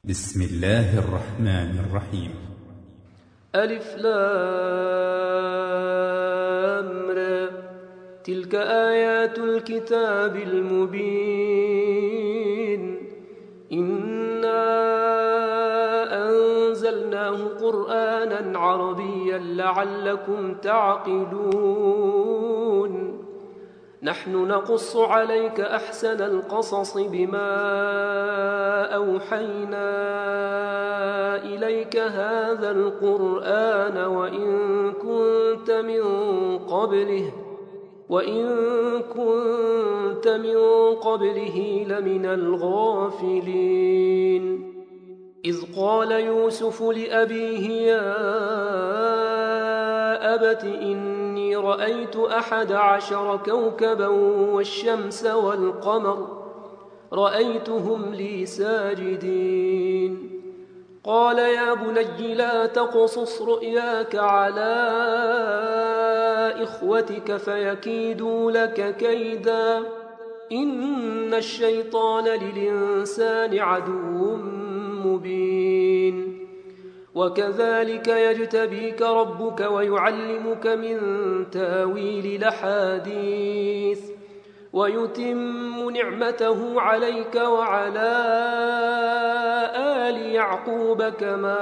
بسم الله الرحمن الرحيم. ألف لام را. تلك آيات الكتاب المبين. إنا أنزلناه قرآنا عربيا لعلكم تعقلون. نحن نقص عليك أحسن القصص بما أوحينا إليك هذا القرآن وإن كنت من قبله لمن الغافلين. إذ قال يوسف لأبيه يا أبت إني رأيت 11 كوكبا والشمس والقمر رأيتهم لي ساجدين. قال يا بني لا تقصص رؤياك على إخوتك فيكيدوا لك كيدا إن الشيطان للإنسان عدو مبين. وكذلك يجتبيك ربك ويعلمك من تاويل الأحاديث ويتم نعمته عليك وعلى آل يعقوب كما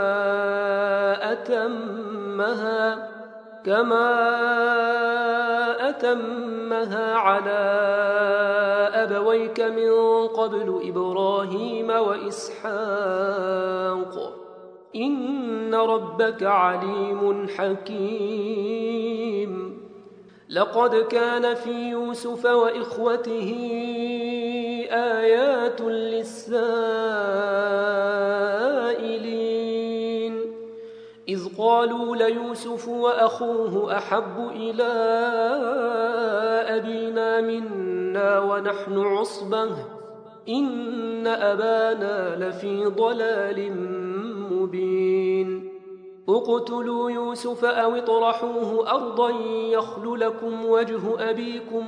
أتمها على أبويك من قبل إبراهيم وإسحاق إن ربك عليم حكيم. لقد كان في يوسف وإخوته آيات للسائلين إذ قالوا ليوسف وأخوه أحب إلى أبينا منا ونحن عصبة إن أبانا لفي ضلال مبين. اقتلوا يوسف أو اطرحوه أرضا يخل لكم وجه أبيكم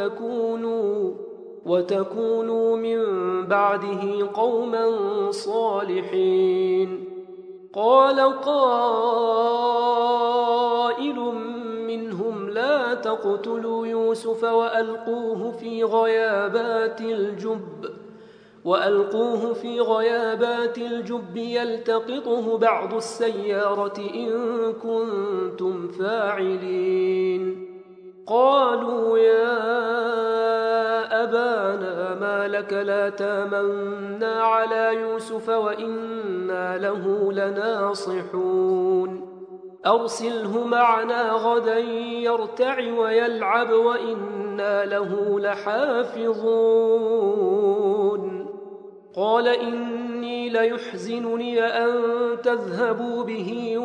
وتكونوا من بعده قوما صالحين. قال قائل منهم لا تقتلوا يوسف وألقوه في غيابات الجب يلتقطه بعض السيارة إن كنتم فاعلين. قالوا يا أبانا ما لك لا تامنا على يوسف وإنا له لناصحون. أرسله معنا غدا يرتع ويلعب وإنا له لحافظون. قال إني ليحزنني أن تذهبوا به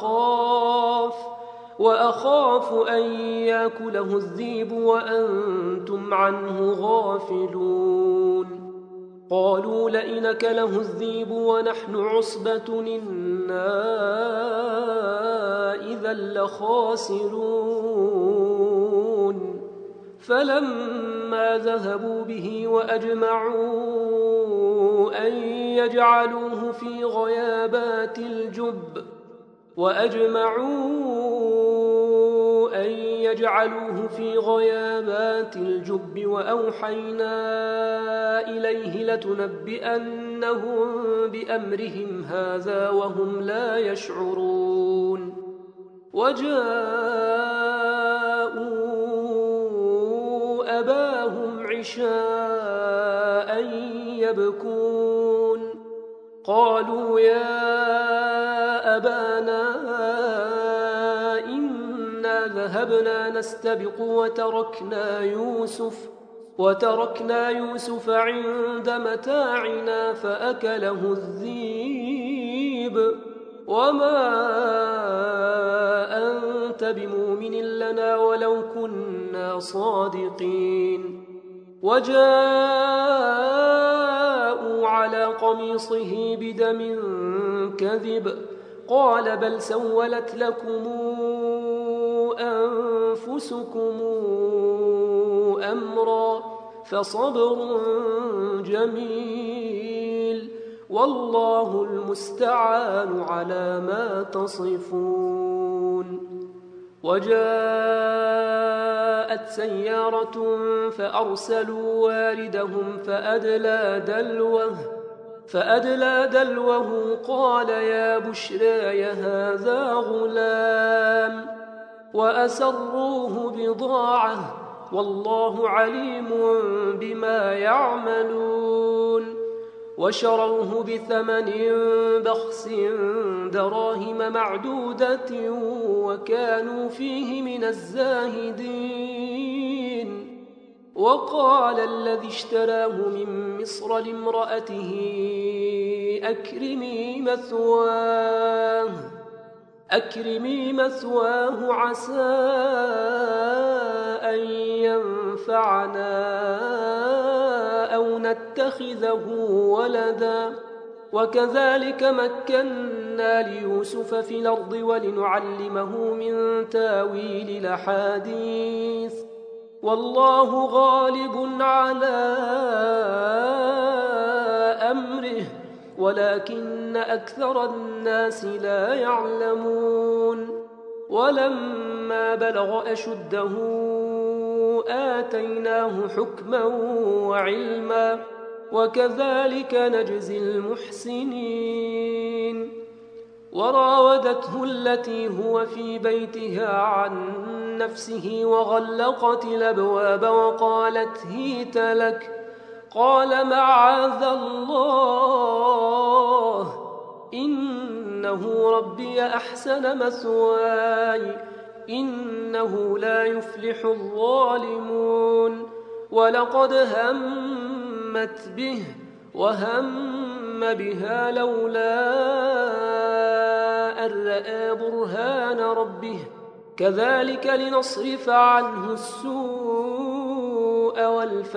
وأخاف أن يأكله الذئب وأنتم عنه غافلون. قالوا لئن أكله الذئب ونحن عصبة إنا إذا لخاسرون. فلما ذهبوا به وأجمعوا أن يجعلوه في غيابات الجب وأوحينا إليه لتنبئنهم بأمرهم هذا وهم لا يشعرون. وجاءوا أباهم عشاء يبكون. قالوا يا أبانا إنا ذهبنا نستبق وتركنا يوسف عند متاعنا فأكله الذئب وما أنت بمؤمن لنا ولو كنا صادقين. وجاءوا على قميصه بدم كذب قال بل سولت لكم أنفسكم أمرا فصبر جميل والله المستعان على ما تصفون. وجاءت سيارة فأرسلوا واردهم فأدلى دلوه قال يا بشراي هذا غلام وأسروه بضاعة والله عليم بما يعملون. وشروه بثمن بخس دراهم معدودة وكانوا فيه من الزاهدين. وقال الذي اشتراه من مصر لامرأته أكرمي مثواه عسى أن ينفعنا أو نتخذه ولدا وكذلك مكنا ليوسف في الأرض ولنعلمه من تاويل الأحاديث والله غالب على أمره ولكن أكثر الناس لا يعلمون. ولما بلغ أشده آتيناه حكما وعلما وكذلك نجزي المحسنين. وراودته التي هو في بيتها عن نفسه وغلقت الأبواب وقالت هيت لك قال معاذ الله إنه ربي أحسن مثواي إنه لا يفلح الظالمون. ولقد همت به وهم بها لولا أن رأى برهان ربه كذلك لنصرف عنه السوء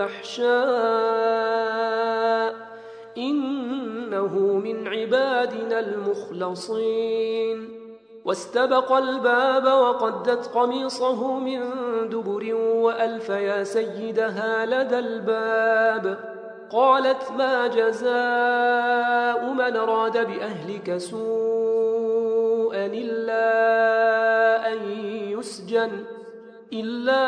والفحشاء إنه من عبادنا المخلصين. واستبق الباب وقدت قميصه من دبر وألف يا سيدها لدى الباب قالت ما جزاء من أراد بأهلك سوءا إلا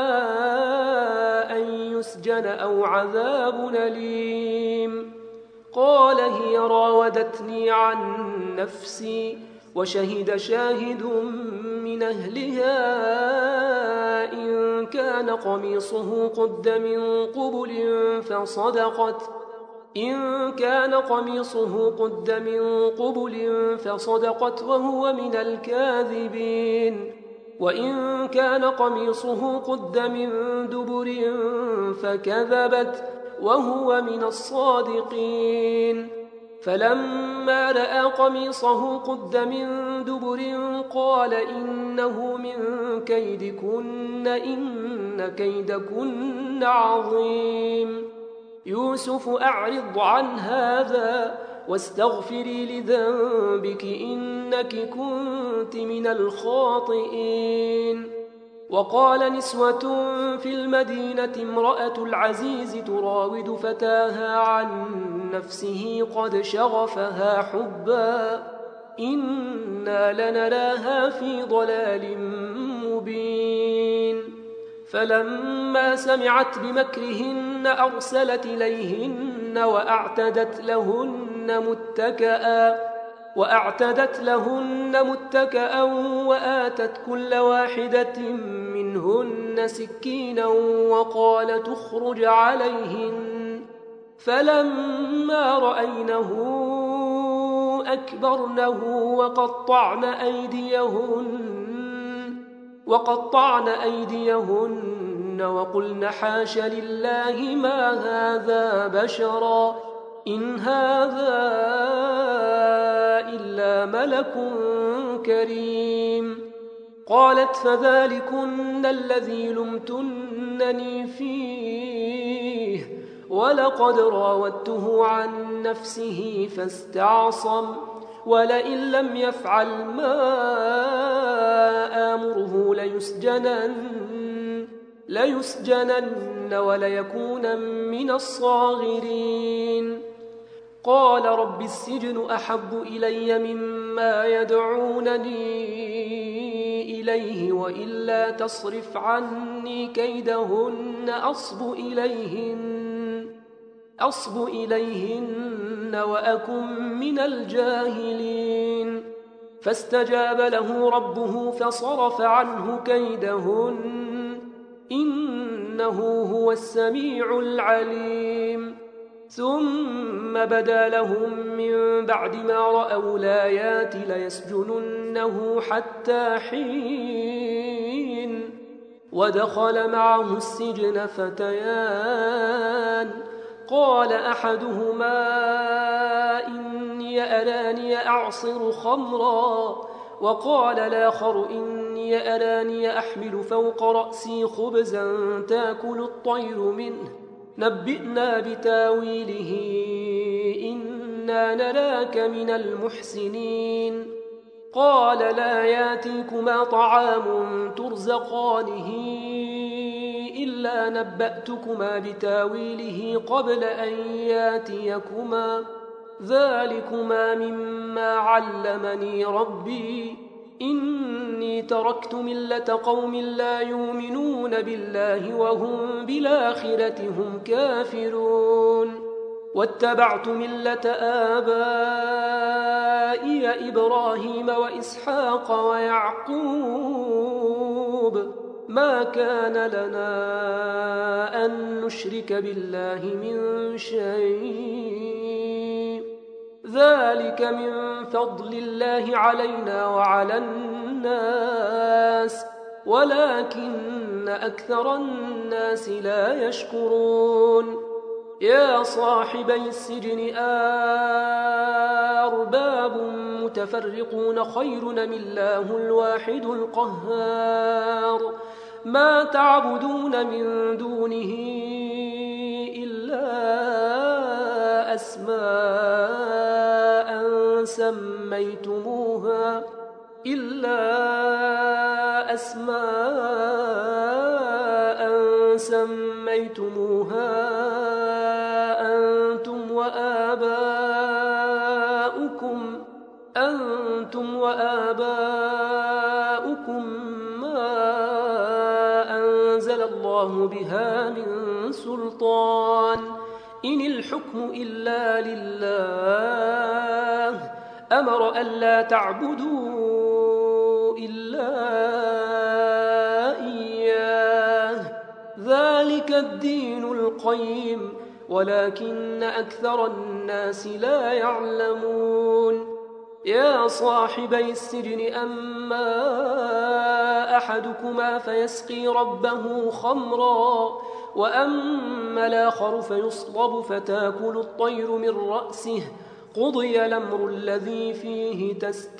أن يسجن أو عذاب أليم. قال هي راودتني عن نفسي وشهد شاهد من أهلها إن كان قميصه قد من قبل فصدقت وهو من الكاذبين وإن كان قميصه قد من دبر فكذبت وهو من الصادقين. فلما رأى قميصه قد من دبر قال إنه من كيدكن إن كيدكن عظيم. يوسف أعرض عن هذا واستغفري لذنبك إنك كنت من الخاطئين. وقال نسوة في المدينة امرأة العزيز تراود فتاها عن نفسه قد شغفها حبا إنا لنراها في ضلال مبين. فلما سمعت بمكرهن أرسلت إليهن وأعتدت لهن متكأ وآتت كل واحدة منهن سكينا وقال تخرج عليهن فلما رأينه أكبرنه وقطعن أيديهن وقلن حاش لله ما هذا بشرا إن هذا إلا ملك كريم. قالت فذلكن الذي لمتنني فيه ولقد راودته عن نفسه فاستعصم ولئن لم يفعل ما آمره ليسجنن وليكون من الصاغرين. قال رب السجن أحب إلي مما يدعونني إليه وإلا تصرف عني كيدهن أصب إليهن وأكن من الجاهلين فاستجاب له ربه فصرف عنه كيدهن إنه هو السميع العليم ثم بدا لهم من بعد ما رأوا الآيات ليسجننه حتى حين ودخل معه السجن فتيان قال أحدهما إني أراني أعصر خمرا وقال الآخر إني أراني أحمل فوق رأسي خبزا تأكل الطير منه نبئنا بتاويله إنا نراك من المحسنين قال لا ياتيكما طعام ترزقانه إلا نبأتكما بتاويله قبل أن ياتيكما ذلكما مما علمني ربي إني تركت ملة قوم لا يؤمنون بالله وهم بالآخرة هم كافرون واتبعت ملة آبائي إبراهيم وإسحاق ويعقوب ما كان لنا أن نشرك بالله من شيء ذلك من فضل الله علينا وعلى الناس ولكن أكثر الناس لا يشكرون يا صاحبي السجن أرباب متفرقون خير من الله الواحد القهار ما تعبدون من دونه إلا أسماء سميتموها أنتم وآباؤكم ما أنزل الله بها من سلطان إن الحكم إلا لله أمر ألا تعبدوا إلا إياه ذلك الدين القيم ولكن أكثر الناس لا يعلمون يا صاحبي السجن أما أحدكما فيسقي ربه خمرا وأما الآخر فيصلب فتاكل الطير من رأسه قضي الأمر الذي فيه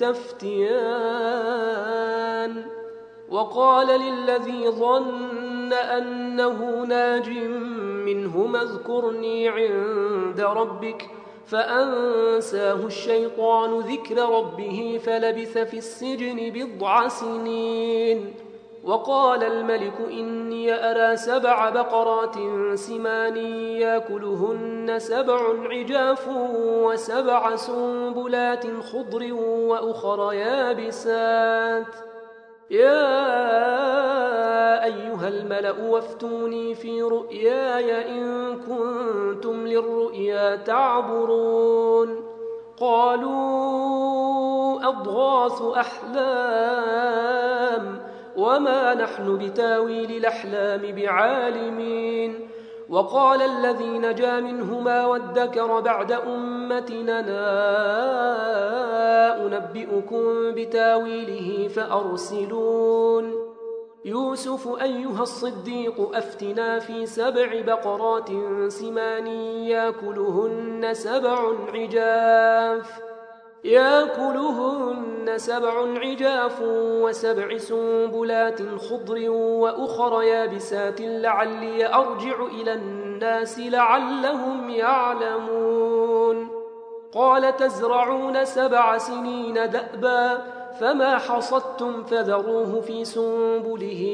تستفتيان وقال للذي ظن أنه ناج منهما اذكرني عند ربك فأنساه الشيطان ذكر ربه فلبث في السجن 9 سنين وقال الملك إني أرى 7 بقرات سمان يأكلهن 7 عجاف و7 سنبلات خضر وأخر يابسات يا أيها الملأ وافتوني في رؤياي إن كنتم للرؤيا تعبرون قالوا أضغاث أحلام وما نحن بتاويل الأحلام بعالمين وقال الذي نجا منهما وادكر بعد أمتنا أنبئكم بتاويله فأرسلون يوسف أيها الصديق أفتنا في 7 بقرات سمان يأكلهن 7 عجاف و7 سنبلات خضر وأخر يابسات لعلي أرجع إلى الناس لعلهم يعلمون قال تزرعون 7 سنين دأبا فما حصدتم فذروه في سنبله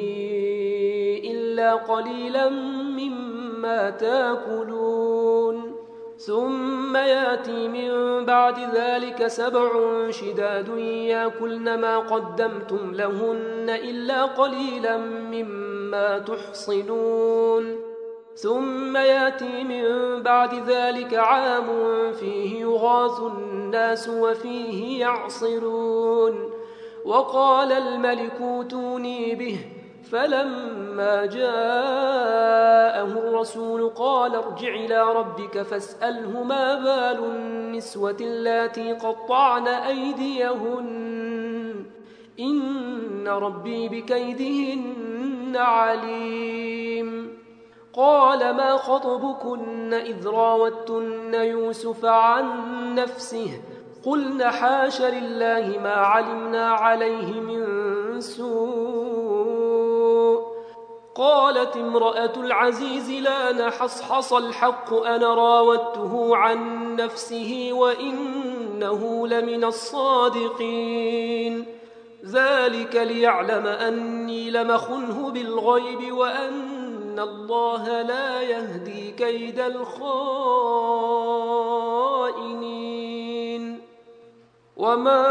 إلا قليلا مما تاكلون ثم ياتي من بعد ذلك 7 شداد ياكلن ما قدمتم لهن إلا قليلا مما تحصنون ثم ياتي من بعد ذلك عام فيه يغاث الناس وفيه يعصرون وقال الملك ائتوني به فلما جاءه الرسول قال ارجع إلى ربك فاسأله ما بال النسوة اللاتي قطعن أيديهن إن ربي بكيدهن عليم قال ما خطبكن إذ راوتن يوسف عن نفسه قلن حاش لله ما علمنا عليه من سوء قالت امرأة العزيز لا نحصحص الحق أنا راودته عن نفسه وإنه لمن الصادقين ذلك ليعلم أني لم أخنه بالغيب وأن الله لا يهدي كيد الخائنين وما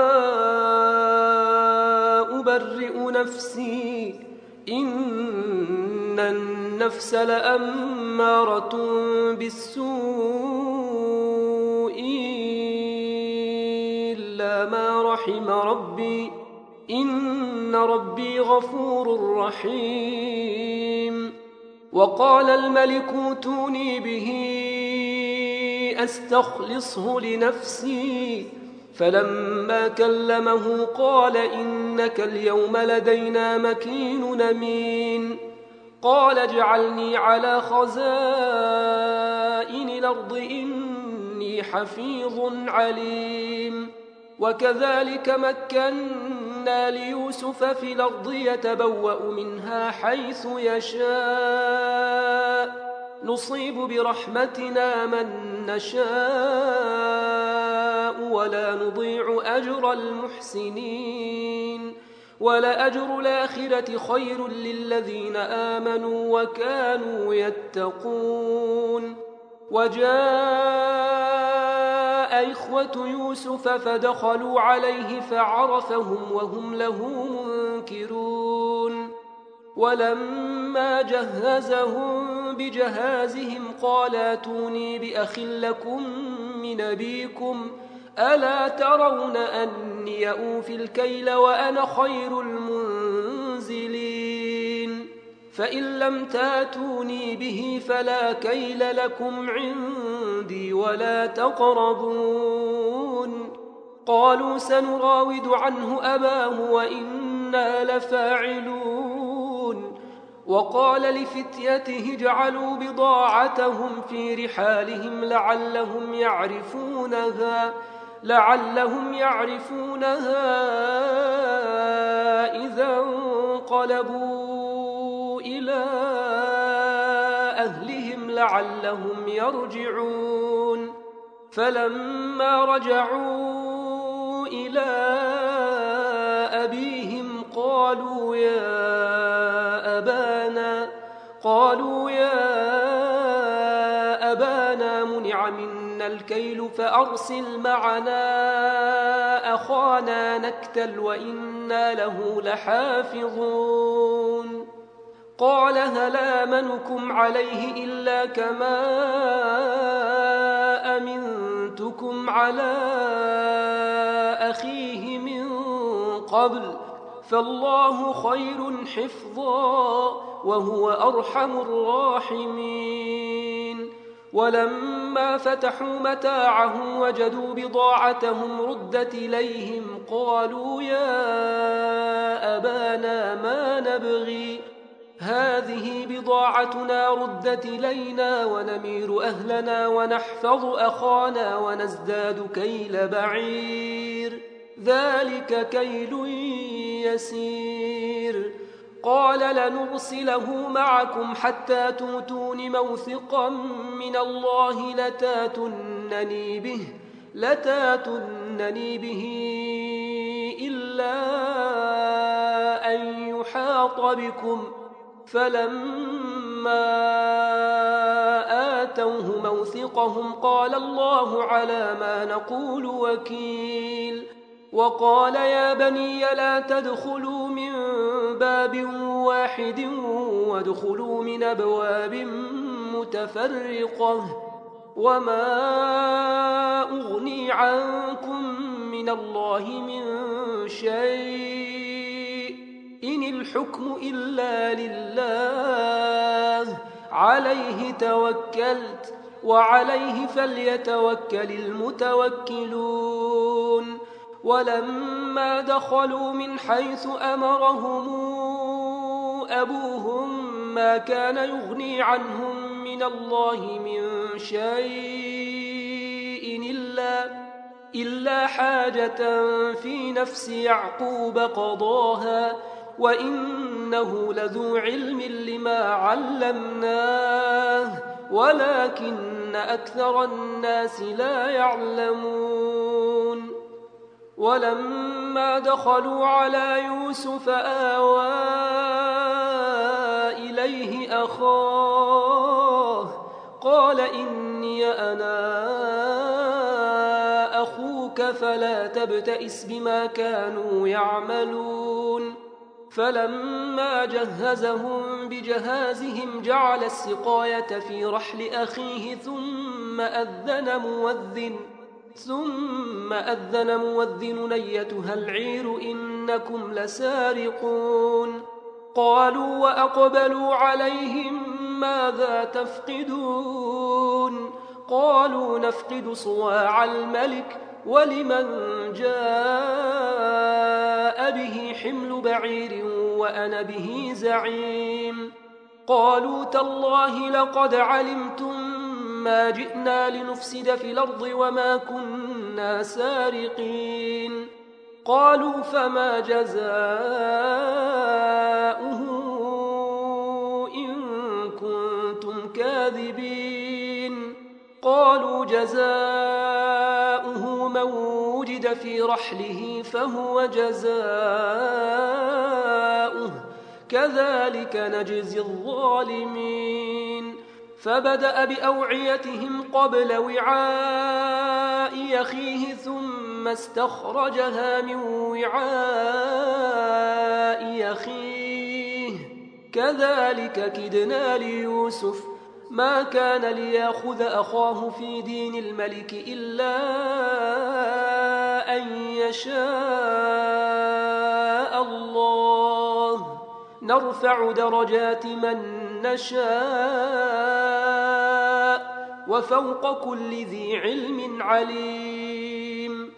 أبرئ نفسي إن النفس لأمارة بالسوء إلا ما رحم ربي إن ربي غفور رحيم وقال الملك ائتوني به أستخلصه لنفسي فلما كلمه قال إنك اليوم لدينا مكين أمين قال اجعلني على خزائن الأرض إني حفيظ عليم وكذلك مكنا ليوسف في الأرض يتبوأ منها حيث يشاء نصيب برحمتنا من نشاء ولا نضيع أجر المحسنين ولأجر الآخرة خير للذين آمنوا وكانوا يتقون وجاء إخوة يوسف فدخلوا عليه فعرفهم وهم له منكرون ولما جهزهم بجهازهم قال ائتوني بأخ لكم من أبيكم ألا ترون أني أوفي الكيل وأنا خير المنزلين فإن لم تاتوني به فلا كيل لكم عندي ولا تقربون قالوا سنراود عنه أباه وإنا لفاعلون وقال لفتيته اجعلوا بضاعتهم في رحالهم لعلهم يعرفونها إذا انقلبوا إلى أهلهم لعلهم يرجعون فلما رجعوا إلى أبيهم قالوا يا أبانا منع منا الكيل فأرسل معنا أخانا نكتل وإنا له لحافظون قال هل آمنكم عليه إلا كما أمنتكم على أخيه من قبل فالله خير حفظا وهو أرحم الراحمين ولما فتحوا متاعهم وجدوا بضاعتهم ردت إليهم قالوا يا أبانا ما نبغي هذه بضاعتنا ردت إلينا ونمير أهلنا ونحفظ أخانا ونزداد كيل بعير ذلك كيل يسير قال لنرسله معكم حتى تؤتون موثقا من الله لتاتونني به إلا أن يحاط بكم فلما آتوه موثقهم قال الله على ما نقول وكيل. وقال يا بني لا تدخلوا من باب واحد وادخلوا من أبواب متفرقة وما أغني عنكم من الله من شيء إن الحكم إلا لله عليه توكلت وعليه فليتوكل المتوكلون. ولما دخلوا من حيث أمرهم أبوهم ما كان يغني عنهم من الله من شيء إلا حاجة في نفس يعقوب قضاها وإنه لذو علم لما علمناه ولكن أكثر الناس لا يعلمون. ولما دخلوا على يوسف آوى إليه أخاه قال إني أنا أخوك فلا تبتئس بما كانوا يعملون. فلما جهزهم بجهازهم جعل السقاية في رحل أخيه ثم أذن مؤذن أيتها العير إنكم لسارقون. قالوا وأقبلوا عليهم ماذا تفقدون قالوا نفقد صواع الملك ولمن جاء به حمل بعير وأنا به زعيم. قالوا تالله لقد علمتم ما جئنا لنفسد في الأرض وما كنا سارقين. قالوا فما جزاؤه إن كنتم كاذبين. قالوا جزاؤه من وجد في رحله فهو جزاؤه كذلك نجزي الظالمين. فبدأ بأوعيتهم قبل وعاء أخيه ثم استخرجها من وعاء أخيه كذلك كدنا ليوسف ما كان ليأخذ أخاه في دين الملك إلا أن يشاء الله نرفع درجات من نشاء وفوق كل ذي علم عليم.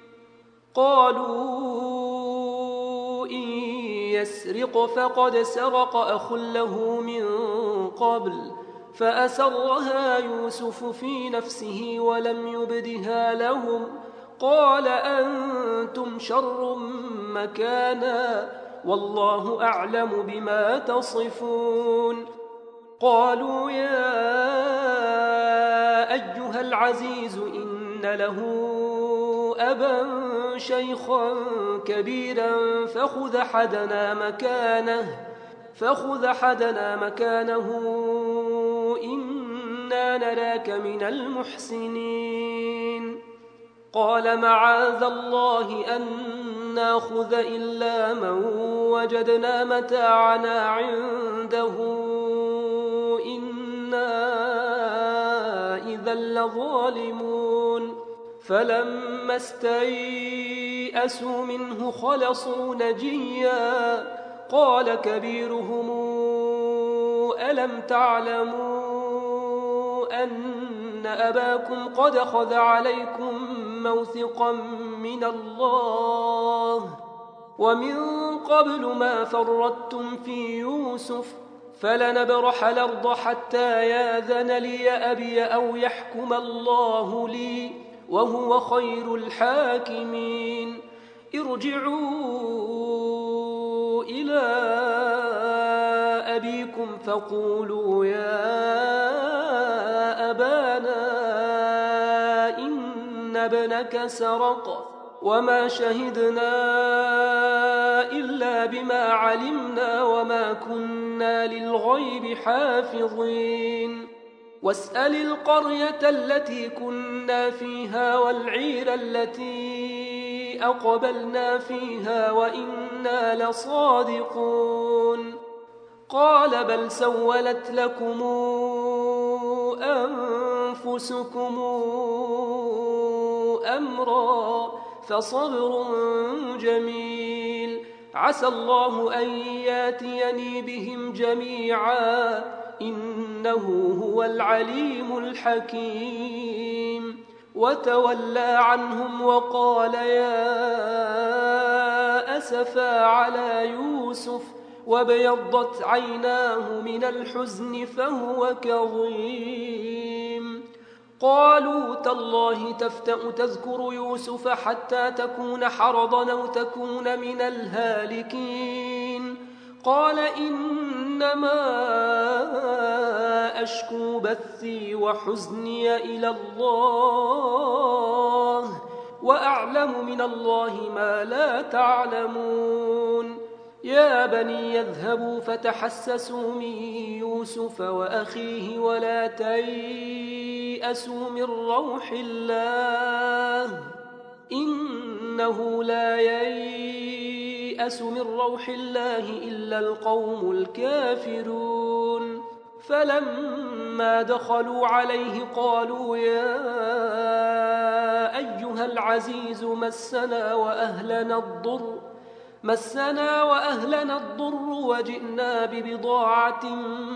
قالوا إن يسرق فقد سرق أخ له من قبل فأسرها يوسف في نفسه ولم يبدها لهم قال أنتم شر مكانا والله أعلم بما تصفون. قالوا يا أيها العزيز إن له أبا شيخا كبيرا فخذ أحدنا مكانه إنا نراك من المحسنين. قال معاذ الله أن ناخذ إلا من وجدنا متاعنا عنده إنا إذا لظالمون. فلما استيئسوا منه خلصوا نجيا قال كبيرهم ألم تعلموا أن أباكم قد أخذ عليكم موثقا من الله ومن قبل ما فرطتم في يوسف فلنبرح الأرض حتى ياذن لي أبي أو يحكم الله لي وهو خير الحاكمين. ارجعوا إلى أبيكم فقولوا يا أبانا إن ابنك سرق وما شهدنا إلا بما علمنا وما كنا للغيب حافظين. واسأل القرية التي كنا فيها والعير التي أقبلنا فيها وإنا لصادقون قال بل سولت لكم أنفسكم أمرا فصبر جميل عسى الله أن ياتيني بهم جميعا إنه هو العليم الحكيم وتولى عنهم وقال يا أسفا على يوسف وابيضت عيناه من الحزن فهو كظيم قالوا تالله تفتأ تذكر يوسف حتى تكون حرضا أو تكون من الهالكين قال إنما أشكو بثي وحزني إلى الله وأعلم من الله ما لا تعلمون يا بني يذهبوا فتحسسوا من يوسف وأخيه ولا تيأسوا من روح الله إنه لا ييأس من روح الله إلا القوم الكافرون فلما دخلوا عليه قالوا يا أيها العزيز مسنا وأهلنا الضر وجئنا ببضاعة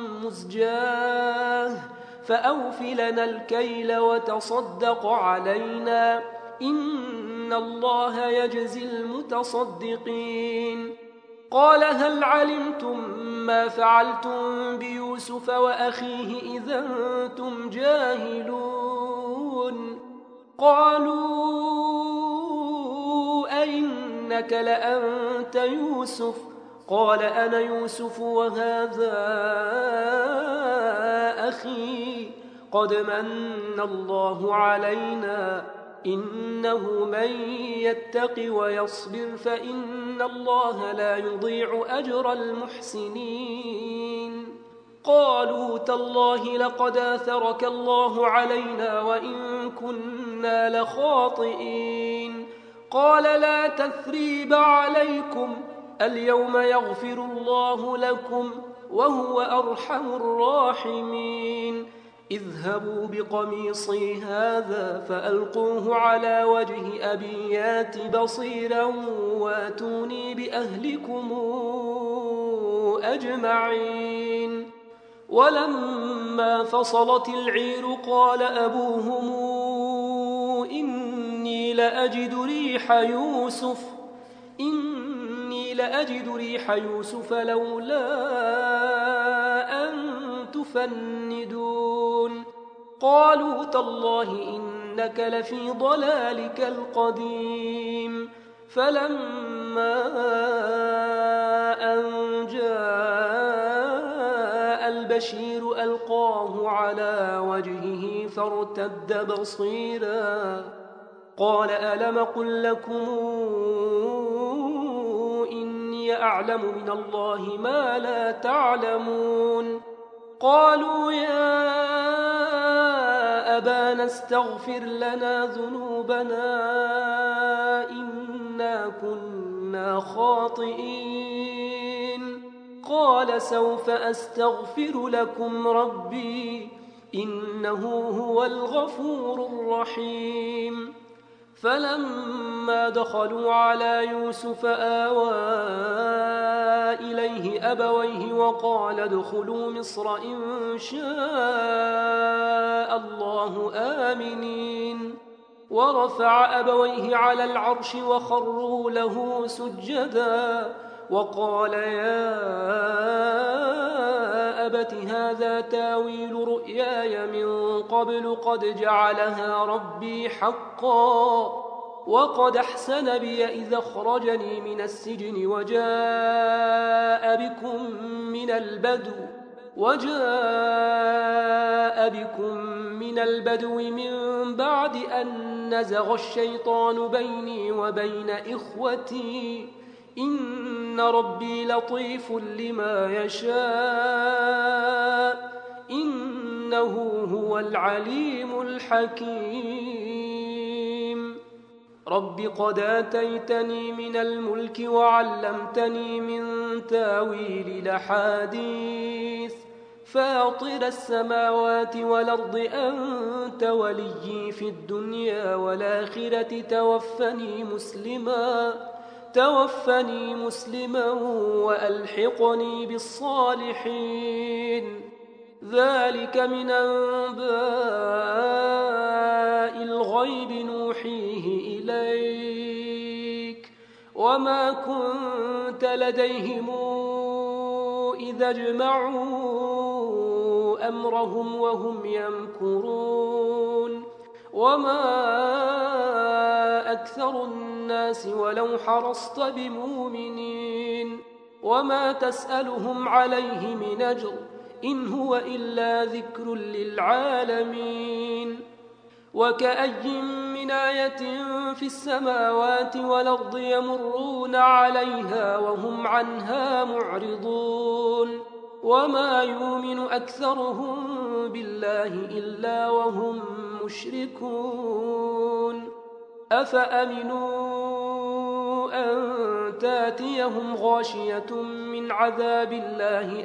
مزجاة فأوف لنا الكيل وتصدق علينا إن الله يجزي المتصدقين قال هل علمتم ما فعلتم بيوسف وأخيه إذا أنتم جاهلون قالوا أئنك لأنت يوسف قال أنا يوسف وهذا أخي قد من الله علينا إنه من يتق ويصبر فإن الله لا يضيع أجر المحسنين قالوا تالله لقد آثرك الله علينا وإن كنا لخاطئين قال لا تثريب عليكم اليوم يغفر الله لكم وهو أرحم الراحمين اذهبوا بقميصي هذا فألقوه على وجه أبي يات بصيرا واتوني بأهلكم أجمعين ولما فصلت العير قال أبوهم إني لأجد ريح يوسف لولا أن تفندون قالوا تالله إنك لفي ضلالك القديم فلما أن جاء البشير ألقاه على وجهه فارتد بصيرا قال ألم قل لكم إني أعلم من الله ما لا تعلمون قالوا يا أبانا استغفر لنا ذنوبنا إنا كنا خاطئين قال سوف أستغفر لكم ربي إنه هو الغفور الرحيم فلما دخلوا على يوسف آوى إليه أبويه وقال ادخلوا مصر إن شاء الله آمنين ورفع أبويه على العرش وخروا له سجدا وقال يا أبت هذا تاويل رؤياي من قبل قد جعلها ربي حقا وقد أحسن بي إذا أخرجني من السجن وجاء بكم من البدو من بعد أن نزغ الشيطان بيني وبين إخوتي إن ربي لطيف لما يشاء إن إنه هو العليم الحكيم رب قد آتيتني من الملك وعلمتني من تاويل الأحاديث فاطر السماوات والأرض أنت وليي في الدنيا والآخرة توفني مسلما وألحقني بالصالحين ذلك من أنباء الغيب نوحيه إليك وما كنت لديهم إذا اجمعوا أمرهم وهم يمكرون وما أكثر الناس ولو حرصت بمؤمنين وما تسألهم عليه من أجر إن هو إلا ذكر للعالمين وكأي من آية في السماوات والأرض يمرون عليها وهم عنها معرضون وما يؤمن أكثرهم بالله إلا وهم مشركون أفأمنوا أن تاتيهم غاشية من عذاب الله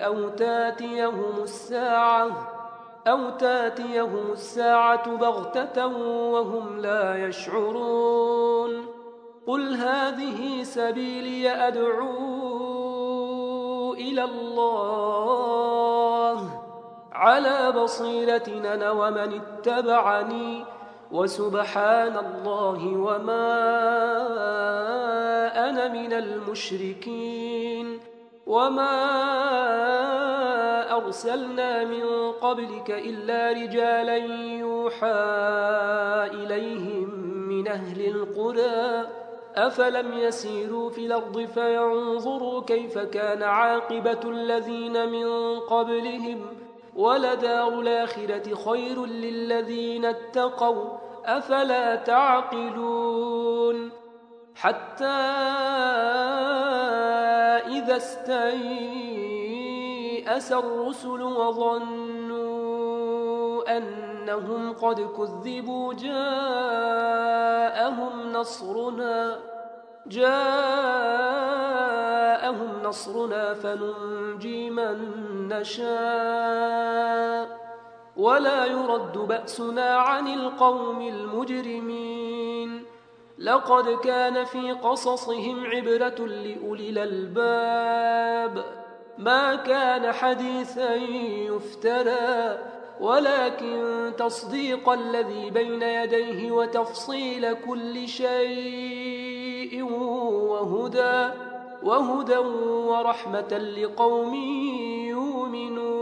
أو تاتيهم الساعة بغتة وهم لا يشعرون قل هذه سبيلي أدعو إلى الله على بصيرة أنا ومن اتبعني وسبحان الله وما أنا من المشركين وما أرسلنا من قبلك إلا رجالا يوحى إليهم من أهل القرى أفلم يسيروا في الأرض فينظروا كيف كان عاقبة الذين من قبلهم ولدار الآخرة خير للذين اتقوا أفلا تعقلون حتى إذا استيأس الرسل وظنوا أنهم قد كذبوا جاءهم نصرنا فننجي من نشاء ولا يرد بأسنا عن القوم المجرمين لقد كان في قصصهم عبرة لأولي الألباب ما كان حديثا يفترى ولكن تصديق الذي بين يديه وتفصيل كل شيء وهدى ورحمة لقوم يؤمنون